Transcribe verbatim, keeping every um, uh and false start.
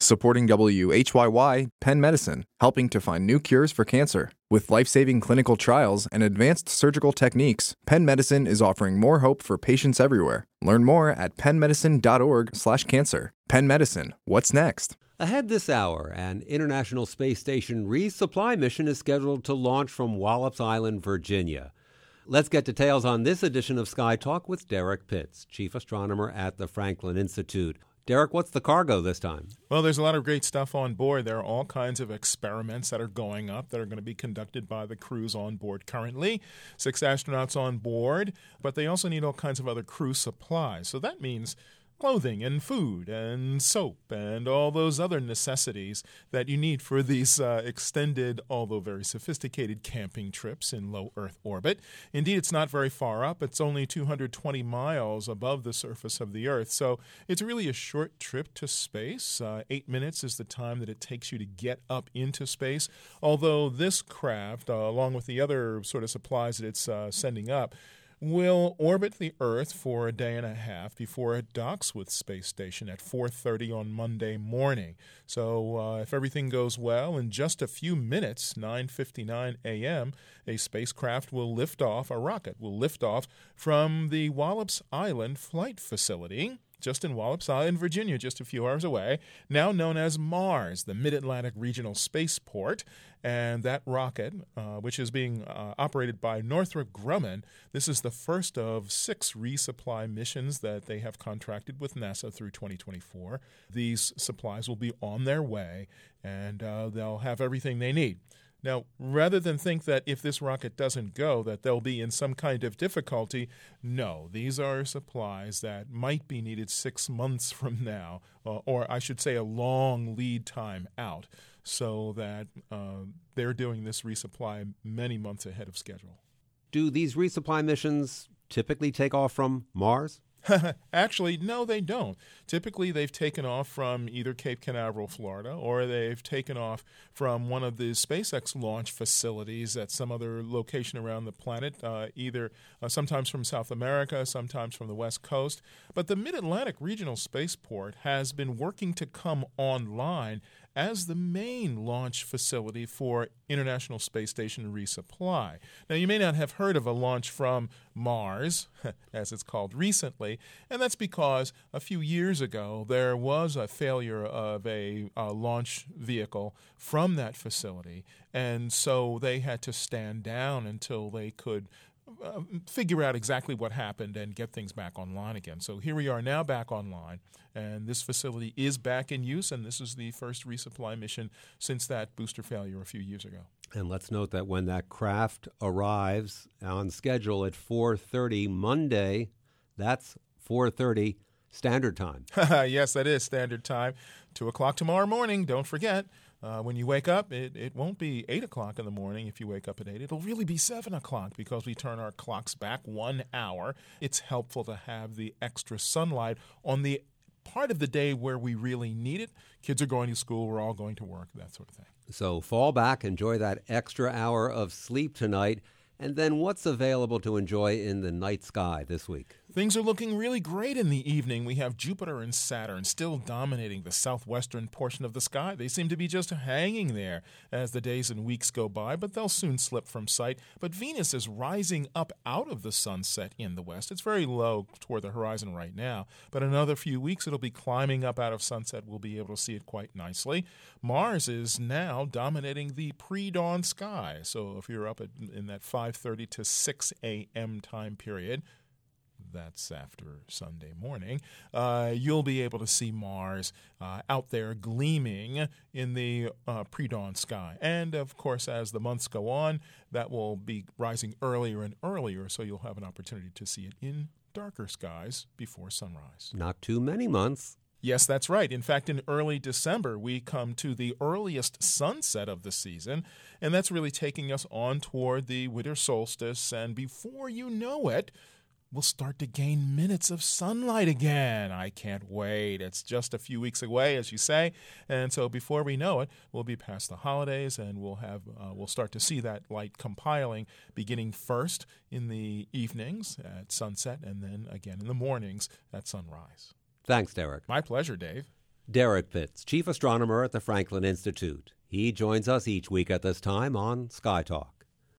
Supporting W H Y Y, Penn Medicine, helping to find new cures for cancer. With life-saving clinical trials and advanced surgical techniques, Penn Medicine is offering more hope for patients everywhere. Learn more at penn medicine dot org slash cancer. Penn Medicine, what's next? Ahead this hour, an International Space Station resupply mission is scheduled to launch from Wallops Island, Virginia. Let's get details on this edition of Sky Talk with Derek Pitts, chief astronomer at the Franklin Institute. Derek, what's the cargo this time? Well, there's a lot of great stuff on board. There are all kinds of experiments that are going up that are going to be conducted by the crews on board currently. Six astronauts on board, but they also need all kinds of other crew supplies. So that means clothing and food and soap and all those other necessities that you need for these uh, extended, although very sophisticated, camping trips in low Earth orbit. Indeed, it's not very far up. It's only two hundred twenty miles above the surface of the Earth. So it's really a short trip to space. Uh, eight minutes is the time that it takes you to get up into space. Although this craft, uh, along with the other sort of supplies that it's uh, sending up, will orbit the Earth for a day and a half before it docks with Space Station at four thirty on Monday morning. So uh, if everything goes well, in just a few minutes, nine fifty-nine a.m., a spacecraft will lift off, a rocket will lift off from the Wallops Island Flight Facility, just in Wallops Island, Virginia, just a few hours away, now known as MARS, the Mid-Atlantic Regional Spaceport. And that rocket, uh, which is being uh, operated by Northrop Grumman, this is the first of six resupply missions that they have contracted with NASA through twenty twenty-four. These supplies will be on their way, and uh, they'll have everything they need. Now, rather than think that if this rocket doesn't go, that they'll be in some kind of difficulty, no, these are supplies that might be needed six months from now, uh, or I should say a long lead time out, so that uh, they're doing this resupply many months ahead of schedule. Do these resupply missions typically take off from Mars? Actually, no, they don't. Typically, they've taken off from either Cape Canaveral, Florida, or they've taken off from one of the SpaceX launch facilities at some other location around the planet, uh, either uh, sometimes from South America, sometimes from the West Coast. But the Mid-Atlantic Regional Spaceport has been working to come online as the main launch facility for International Space Station resupply. Now, you may not have heard of a launch from Mars, as it's called recently, and that's because a few years ago there was a failure of a, a launch vehicle from that facility, and so they had to stand down until they could Uh, figure out exactly what happened and get things back online again. So here we are now back online, and this facility is back in use, and this is the first resupply mission since that booster failure a few years ago. And let's note that when that craft arrives on schedule at four thirty Monday, that's four thirty Standard Time. Yes, that is Standard Time. two o'clock tomorrow morning, don't forget. Uh, when you wake up, it, it won't be eight o'clock in the morning if you wake up at eight. It'll really be seven o'clock because we turn our clocks back one hour. It's helpful to have the extra sunlight on the part of the day where we really need it. Kids are going to school. We're all going to work, that sort of thing. So fall back, enjoy that extra hour of sleep tonight. And then what's available to enjoy in the night sky this week? Things are looking really great in the evening. We have Jupiter and Saturn still dominating the southwestern portion of the sky. They seem to be just hanging there as the days and weeks go by, but they'll soon slip from sight. But Venus is rising up out of the sunset in the west. It's very low toward the horizon right now, but in another few weeks it'll be climbing up out of sunset. We'll be able to see it quite nicely. Mars is now dominating the pre-dawn sky. So if you're up at, in that five thirty to six a.m. time period, that's after Sunday morning, uh, you'll be able to see Mars uh, out there gleaming in the uh, pre-dawn sky. And, of course, as the months go on, that will be rising earlier and earlier, so you'll have an opportunity to see it in darker skies before sunrise. Not too many months. Yes, that's right. In fact, in early December, we come to the earliest sunset of the season, and that's really taking us on toward the winter solstice. And before you know it, we'll start to gain minutes of sunlight again. I can't wait. It's just a few weeks away, as you say. And so before we know it, we'll be past the holidays, and we'll have uh, we'll start to see that light compiling, beginning first in the evenings at sunset, and then again in the mornings at sunrise. Thanks, Derek. My pleasure, Dave. Derek Pitts, chief astronomer at the Franklin Institute. He joins us each week at this time on Sky Talk.